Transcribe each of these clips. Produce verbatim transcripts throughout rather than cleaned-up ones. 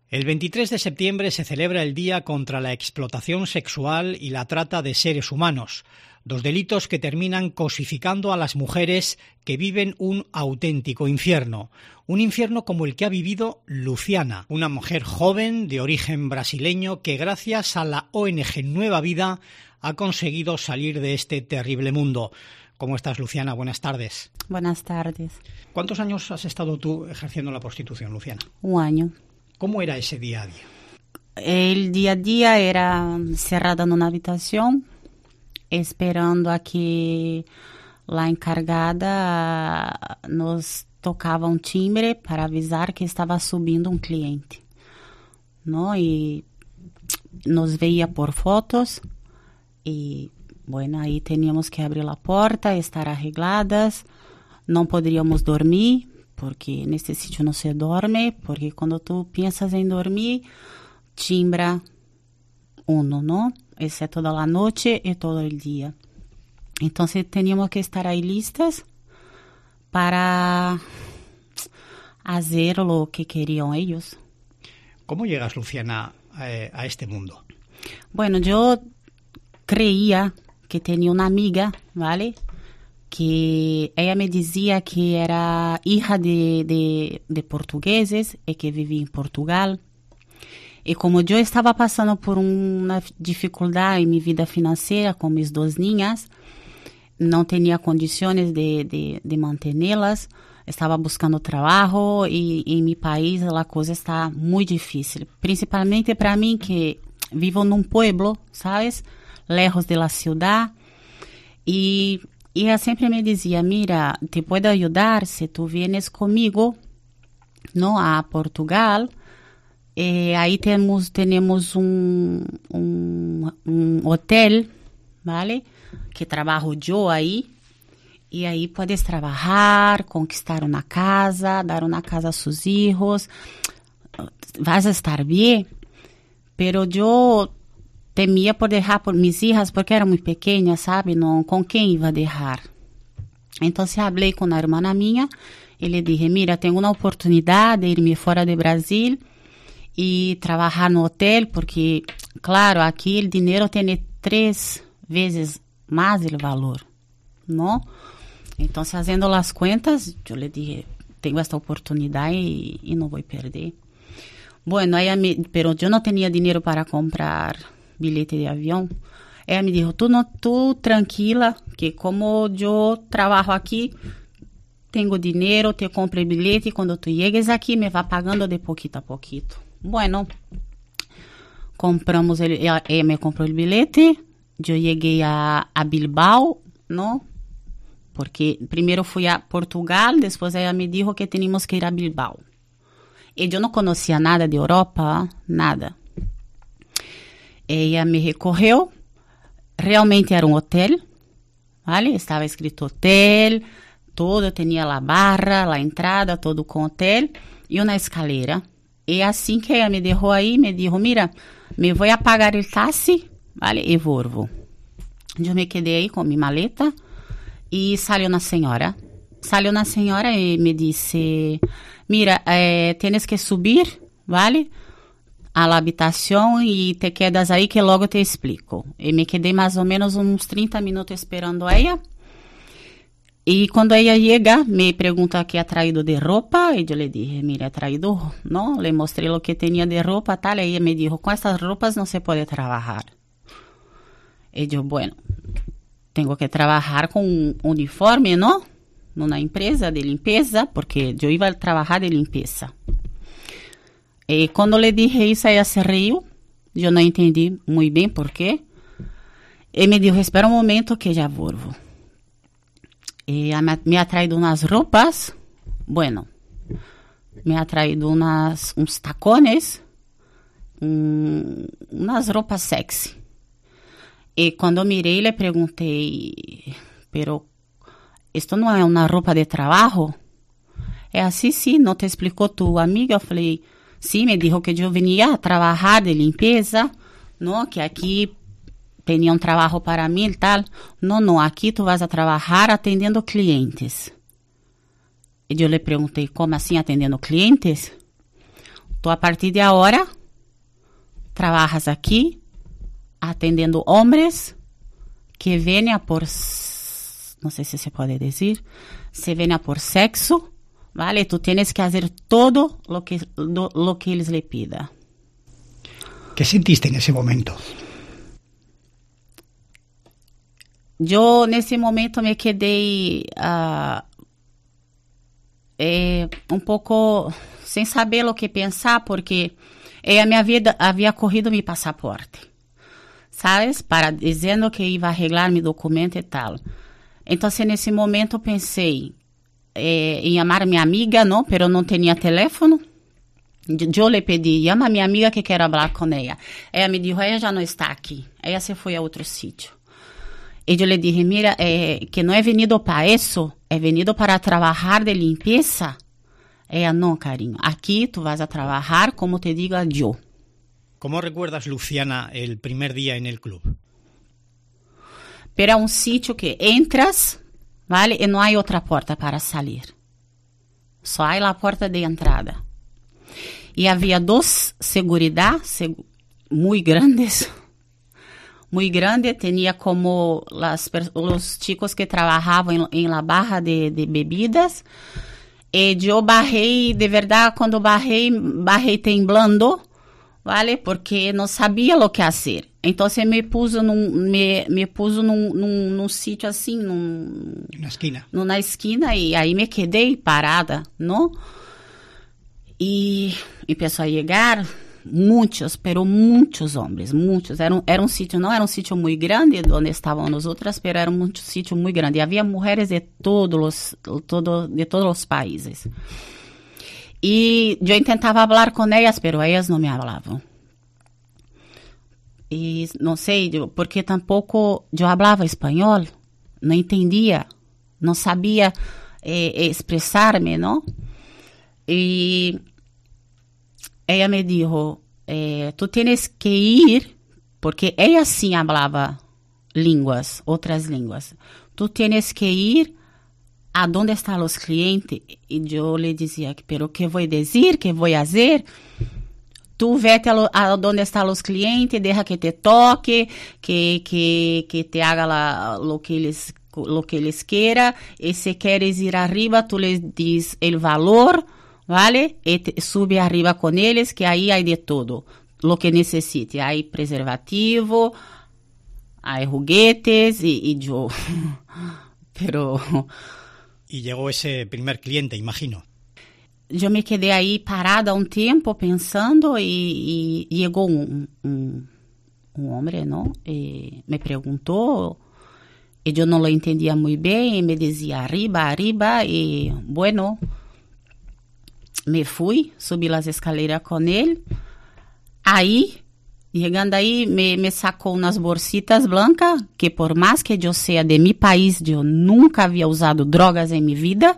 El veintitrés de septiembre se celebra el Día contra la Explotación Sexual y la Trata de Seres Humanos, dos delitos que terminan cosificando a las mujeres que viven un auténtico infierno. Un infierno como el que ha vivido Luciana, una mujer joven de origen brasileño que gracias a la O N G Nueva Vida ha conseguido salir de este terrible mundo. ¿Cómo estás, Luciana? Buenas tardes. Buenas tardes. ¿Cuántos años has estado tú ejerciendo la prostitución, Luciana? Un año. ¿Cómo era ese día a día? El día a día era cerrada en una habitación, esperando a que la encargada nos tocaba un timbre para avisar que estaba subindo un cliente, ¿no? Y nos veía por fotos y, bueno, ahí teníamos que abrir la puerta, estar arregladas, no podríamos dormir, porque nesse sítio não se dorme, porque quando tu pensas em dormir, timbra uno, ¿no? Essa é toda a noite e todo o dia. Então, teníamos que estar aí listas para fazer o que queriam eles. ¿Cómo llegas, Luciana, eh, a este mundo? Bueno, eu creía que tinha uma amiga, ¿vale?, que ella me decía que era hija de, de, de portugueses y que vivía en Portugal. Y como yo estaba pasando por una dificultad en mi vida financiera con mis dos niñas, no tenía condiciones de, de, de mantenerlas, estaba buscando trabajo y en mi país la cosa está muy difícil. Principalmente para mí que vivo en un pueblo, ¿sabes? Lejos de la ciudad. Y E ela sempre me dizia, mira, te puedo ayudar se tu vienes comigo, no, a Portugal. E aí temos, temos um, um, um hotel, ¿vale? Que trabalho eu aí. E aí puedes trabalhar, conquistar uma casa, dar uma casa a seus filhos. Vas a estar bem. Pero eu temia por deixar por mis hijas, porque eram muito pequenas, sabe? Não, com quem ia deixar? Então, falei com a irmã minha e lhe disse, mira, tenho uma oportunidade de irme fora do Brasil e trabalhar no hotel, porque, claro, aqui o dinheiro tem três vezes mais o valor, não? Então, fazendo as contas, eu lhe disse, tenho esta oportunidade e, e não vou perder. Bueno, ela me, pero eu não tinha dinheiro para comprar bilhete de avião. Ela me disse, tu, não, tu tranquila, que como eu trabalho aqui, tenho dinheiro, te compro bilhete, quando tu chegues aqui, me vai pagando de pouquito a pouquito. Bueno, compramos, ele, ela, ela me comprou o bilhete, eu cheguei a, a Bilbao, não? Porque primeiro fui a Portugal, depois ela me disse que tínhamos que ir a Bilbao. E eu não conhecia nada de Europa, nada. Ela me recorreu, realmente era um hotel, vale? Estava escrito hotel, todo, tinha a barra, a entrada, todo com hotel, e uma escalera. E assim que ela me deixou aí, me disse, mira, me vou pagar o táxi, vale? E volvo. Eu me quedei aí com minha maleta, e saiu uma senhora. Saiu uma senhora e me disse, mira, eh, tienes que subir, vale? A la habitação e te quedas aí que logo te explico. E me quedei mais ou menos uns trinta minutos esperando ela. E quando ela chega, me pergunta que ha traído de roupa. E eu lhe dije, mira, he traído, não? Le mostrei o que tinha de roupa, tal. E ela me dijo, com essas roupas não se pode trabalhar. E eu, bueno, tenho que trabalhar com um uniforme, não? Numa empresa de limpeza, porque eu ia trabalhar de limpeza. E quando lhe dije isso, ela se riu. Eu não entendi muito bem por quê. E me disse, espera um momento que já volvo. E me ha traído umas roupas. Bueno, me ha traído unas, uns tacones. Um, umas roupas sexy. E quando mirei, lhe perguntei, pero isto não é uma roupa de trabalho? É assim, sim, não te explicou tu amiga? Eu falei, sim, me dijo que eu vinha a trabalhar de limpeza, não, que aqui tinha um trabalho para mim e tal. Não, não, aqui tu vas a trabalhar atendendo clientes. E eu lhe perguntei, como assim atendendo clientes? tú a partir de ahora trabajas aquí atendiendo hombres que vienen a por, no sé si se puede decir, se vienen a por sexo, ¿vale? Tú tienes que hacer todo lo que, lo, lo que ellos le pidan. ¿Qué sentiste en ese momento? Yo en ese momento me quedé uh, eh, un poco sin saber lo que pensar, porque ella me había, había cogido mi pasaporte, ¿sabes? Para diciendo que iba a arreglar mi documento y tal. Entonces en ese momento pensé eh, en llamar a mi amiga, ¿no? Pero no tenía teléfono. Yo le pedí, llama a mi amiga que quiero hablar con ella. Ella me dijo, ella ya no está aquí. Ella se fue a otro sitio. Y yo le dije, mira, eh, que no he venido para eso, he venido para trabajar de limpieza. Ella, no, cariño, aquí tú vas a trabajar como te diga yo. ¿Cómo recuerdas, Luciana, el primer día en el club? Pero era un sitio que entras, ¿vale? Y no hay otra puerta para salir. Só hay la puerta de entrada. Y había dos seguridad seg- muy grandes, muy grandes. Tenía como las, los chicos que trabajaban en, en la barra de, de bebidas. Y yo bajé, de verdad, cuando bajé, bajé temblando, ¿vale? Porque no sabía lo que hacer. Entonces me puso num, me, me puso num, num, num sitio assim, num, una esquina. Numa esquina, e aí me quedei parada, ¿no? E empezó a llegar muchos, pero muchos hombres, muchos. Era un, era un sitio, no era un sitio muy grande donde estaban nosotras, pero era un sitio muy grande. Y había mujeres de todos los, todo, de todos los países. Y yo intentaba hablar con ellas, pero ellas no me hablaban. Y no sé, yo, porque tampoco yo hablaba español, no entendía, no sabía eh, expresarme, ¿no? Y ella me dijo, eh, tú tienes que ir, porque ella sí hablaba línguas, otras línguas. Tú tienes que ir a donde están los clientes. Y yo le decía, pero ¿qué voy a decir? ¿Qué voy a hacer? Tú vete a, lo, a donde están los clientes, deja que te toque, que, que, que te haga la, lo que les lo que les quiera. Y si quieres ir arriba, tú les dices el valor, ¿vale? Y te, sube arriba con ellos, que ahí hay de todo, lo que necesite. Hay preservativo, hay juguetes y, y yo. Pero... Y llegó ese primer cliente, imagino. Yo me quedé ahí parada un tiempo pensando y, y llegó un, un, un hombre, ¿no? Y me preguntó y yo no lo entendía muy bien y me decía arriba, arriba y bueno, me fui, subí las escaleras con él. Ahí, llegando ahí, me, me sacó unas bolsitas blancas que por más que yo sea de mi país, yo nunca había usado drogas en mi vida.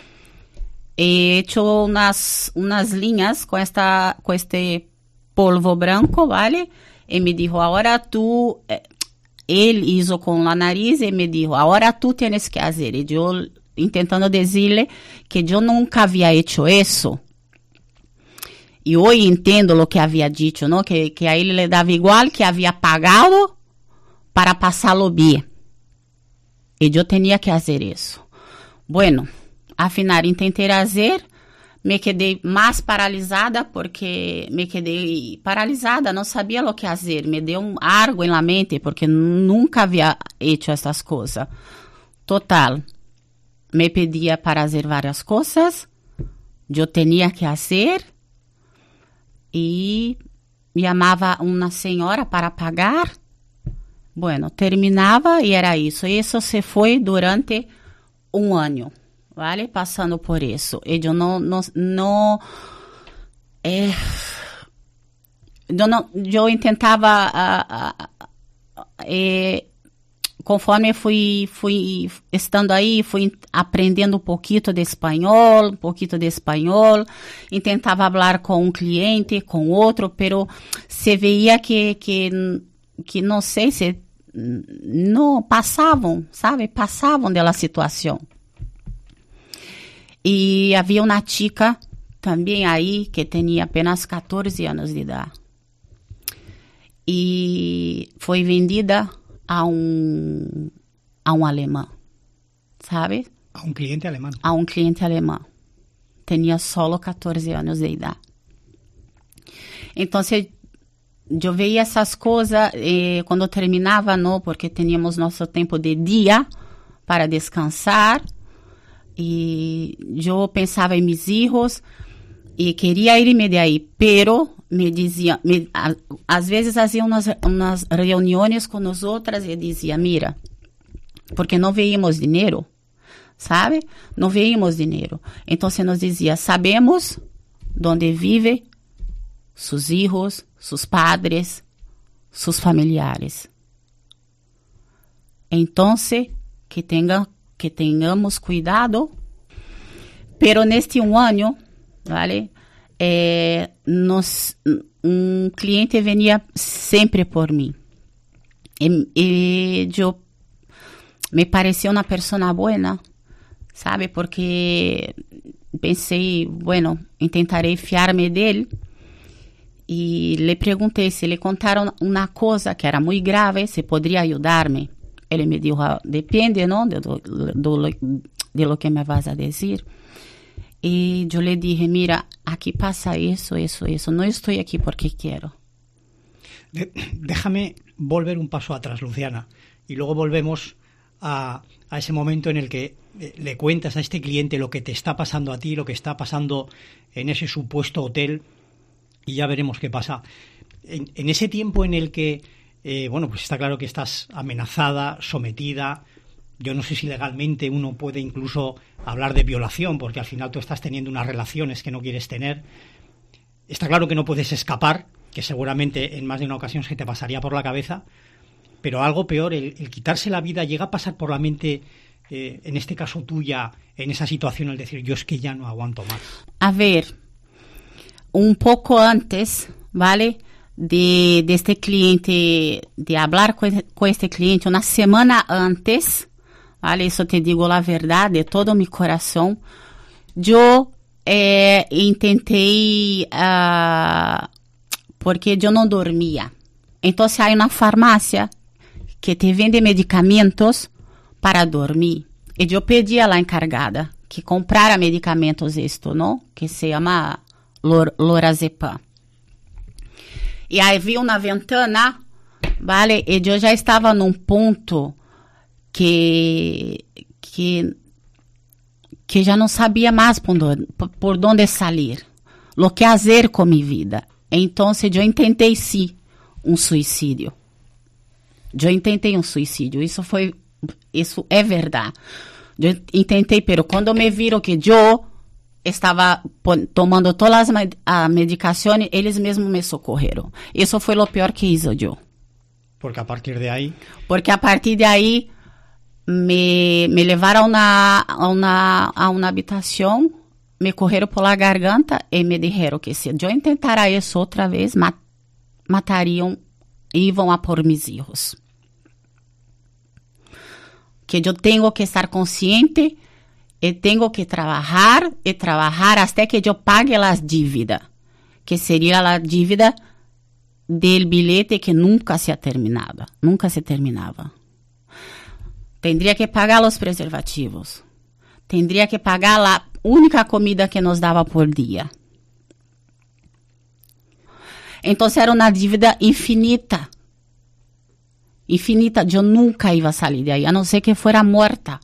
He hecho unas, unas líneas con, esta, con este polvo blanco, ¿vale? Y me dijo, ahora tú, eh, él hizo con la nariz y me dijo, ahora tú tienes que hacer. Y yo intentando decirle que yo nunca había hecho eso. Y hoy entiendo lo que había dicho, ¿no? Que, que a él le daba igual, que había pagado para pasarlo bien. Y yo tenía que hacer eso. Bueno, al final intenté hacer, me quedé más paralisada porque me quedé paralisada, no sabía lo que hacer, me dio un algo en la mente porque nunca había hecho estas cosas. Total, me pedía para hacer varias cosas, yo tenía que hacer y llamaba a una señora para pagar. Bueno, terminaba y era eso. Y eso se fue durante un año. ¿Vale? Pasando por eso. Y yo no, no, no, eh, yo no, yo intentaba, uh, uh, eh, conforme fui, fui estando ahí, fui aprendendo un poquito de español, un poquito de español, intentaba hablar con un cliente, con otro, pero se veía que, que, que no sé, se, no pasaban, ¿sabe? Pasaban de la situación. Y había una chica também aí que tinha apenas catorze anos de idade. E foi vendida a um, a um alemão, sabe? A um cliente alemão. A um cliente alemão. Tinha só catorze anos de idade. Então, eu veia essas coisas eh, quando terminava, não, porque tínhamos nosso tempo de dia para descansar. E eu pensava em meus filhos e queria irme de aí, pero me dizia, me, a, às vezes fazia umas, umas reuniões com nós outras e dizia, mira, porque não veíamos dinheiro, sabe? Não veíamos dinheiro. Então, se nos dizia, sabemos onde vive seus filhos, seus padres, seus familiares. Então, que tenha que tenhamos cuidado, pero neste um ano, vale? É, nos, um cliente vinha sempre por mim. E, e eu me pareceu uma pessoa boa, sabe? Porque pensei, bueno, tentarei fiar-me dele. E lhe perguntei se lhe contaram uma coisa que era muito grave, se poderia ajudar-me. Ele me disse, depende, não, de, do, do, de lo que me vas a dizer. E eu lhe dije, mira, aqui passa isso, isso, isso. Não estou aqui porque quero. De, déjame volver un paso atrás, Luciana, y luego volvemos a, a ese momento en el que le cuentas a este cliente lo que te está pasando a ti, lo que está pasando en ese supuesto hotel, y ya veremos qué pasa. En, en ese tiempo en el que Eh, bueno, pues está claro que estás amenazada, sometida. Yo no sé si legalmente uno puede incluso hablar de violación, porque al final tú estás teniendo unas relaciones que no quieres tener. Está claro que no puedes escapar, que seguramente en más de una ocasión se te pasaría por la cabeza, pero algo peor, el, el quitarse la vida, llega a pasar por la mente, eh, en este caso tuya, en esa situación, el decir, yo es que ya no aguanto más. A ver, un poco antes, ¿vale?, De, de este cliente, de hablar con, con este cliente una semana antes, ¿vale? Eso te digo la verdad de todo mi corazón. Yo eh, intenté, uh, porque yo no dormía. Entonces hay una farmacia que te vende medicamentos para dormir. Y yo pedí a la encargada que comprara medicamentos esto, ¿no? Que se llama lor, lorazepam. E aí vi uma ventana, vale? E eu já estava num ponto que que que já não sabia mais por onde, por onde sair, o que fazer com minha vida. Então, eu tentei sim um suicídio. Eu tentei um suicídio. Isso foi, isso é verdade. Eu tentei, pero quando me viram que eu estava tomando todas as a medicações, eles mesmos me socorreram. Isso foi o pior que hizo eu. Porque a partir de aí... Porque a partir de aí me, me levaram na, a, uma, a uma habitação, me correram pela garganta e me disseram que se eu tentar isso outra vez, mat, matariam e iam a por meus filhos. Que eu tenho que estar consciente e tenho que trabalhar e trabalhar até que eu pague as dívidas, que seria a dívida del bilhete que nunca se terminava, nunca se terminava. Tendria que pagar os preservativos, tendria que pagar a única comida que nos dava por dia. Então era uma dívida infinita, infinita. Eu nunca ia sair de aí, a não ser que fosse morta.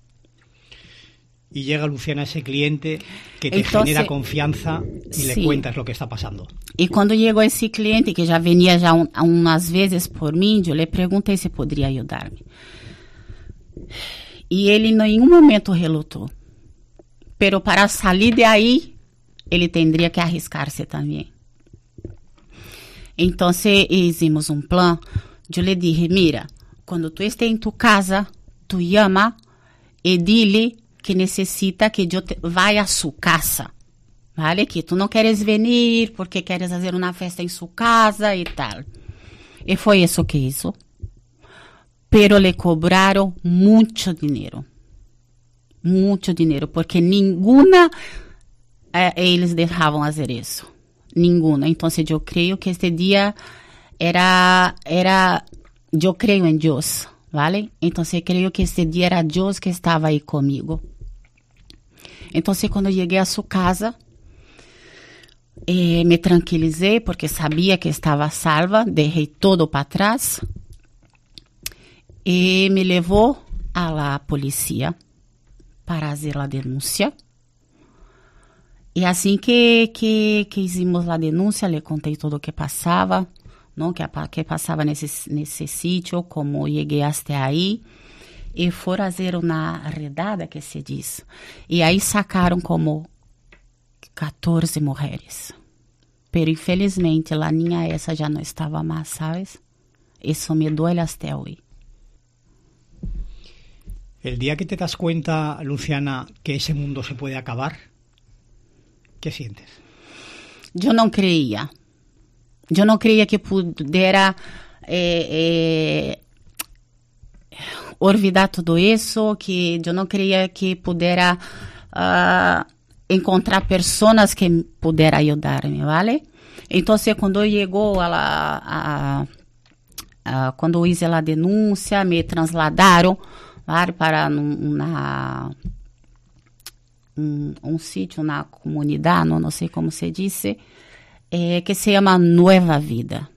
Y llega, Luciana, ese cliente que te Entonces, genera confianza y sí. le cuentas lo que está pasando. E quando chegou esse cliente, que já venia já um, umas vezes por mim, eu lhe perguntei se poderia ajudar-me. E ele em nenhum momento relutou. Pero para sair de aí, ele teria que arriscar-se também. Então, fizemos um plano. Eu lhe disse, mira, quando tu esteja em tu casa, tu llama e dile que necessita que eu te, vá a sua casa, vale? Que tu não queres venir porque queres fazer uma festa em sua casa e tal. E foi isso que hizo. Pero le cobraram muito dinheiro. Muito dinheiro, porque nenhuma eh, eles deixavam fazer isso. Ninguno. Então, eu creio que este dia era, era, eu creio em Deus, ¿vale? Então, eu creio que este dia era Deus que estava aí comigo. Então, quando cheguei a sua casa, eh, me tranquilizei porque sabia que estava salva, deixei todo para trás e me levou à la polícia para fazer a denúncia. E assim que, que, que hicimos a denúncia, lhe contei tudo o que passava, não, que, que passava nesse, nesse sítio, como cheguei até aí. E foram fazer uma redada, que se diz. E aí sacaram como catorze mulheres. Pero infelizmente, a niña essa já não estava mais, sabes? Isso me duele até hoje. El día que te das cuenta, Luciana, que ese mundo se puede acabar, ¿qué sientes? Eu não creia. Eu não creia que pudera eh, eh, olvidar tudo isso, que eu não creia que pudera uh, encontrar pessoas que puderam ajudar-me, ¿vale? Então, quando chegou a, a, a, quando hice a denúncia, me trasladaram, ¿vale? Para uma um, um sítio na comunidade, não, não sei como se diz, eh, que se chama Nueva Vida.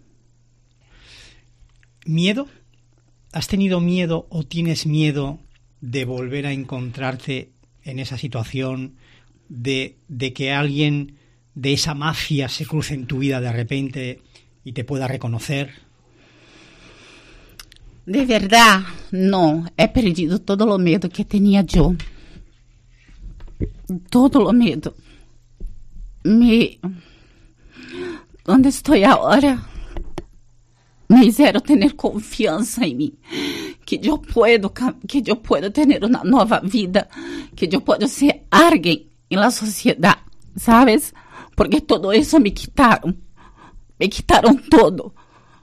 ¿Miedo? ¿Has tenido miedo o tienes miedo de volver a encontrarte en esa situación, de, de que alguien de esa mafia se cruce en tu vida de repente y te pueda reconocer? De verdad, no. He perdido todo lo miedo que tenía yo. Todo lo miedo. Me... Donde estoy ahora, me hicieron tener confianza en mí. Que yo puedo, que yo puedo tener una nueva vida. Que yo puedo ser alguien en la sociedad, ¿sabes? Porque todo eso me quitaron. Me quitaron todo.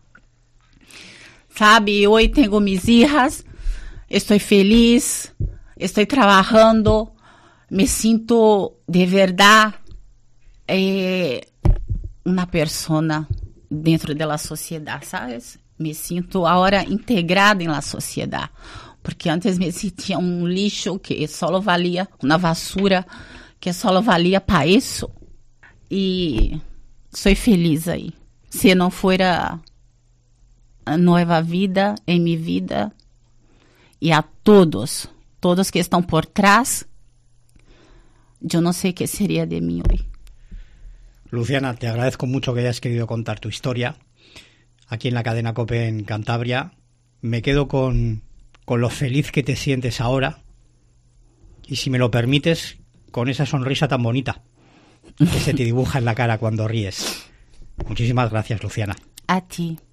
Sabe, hoy tengo mis hijas, estoy feliz, estoy trabajando, me siento de verdad eh, una persona dentro de la sociedad, ¿sabes? Me siento ahora integrada en la sociedad, porque antes me sentía un lixo que solo valía, una basura que solo valía para eso. Y soy feliz ahí. Si no fuera nueva vida en mi vida, y a todos, todos que están por trás, yo no sé qué sería de mí hoy. Luciana, te agradezco mucho que hayas querido contar tu historia aquí en la cadena COPE en Cantabria. Me quedo con, con lo feliz que te sientes ahora y, si me lo permites, con esa sonrisa tan bonita que se te dibuja en la cara cuando ríes. Muchísimas gracias, Luciana. A ti.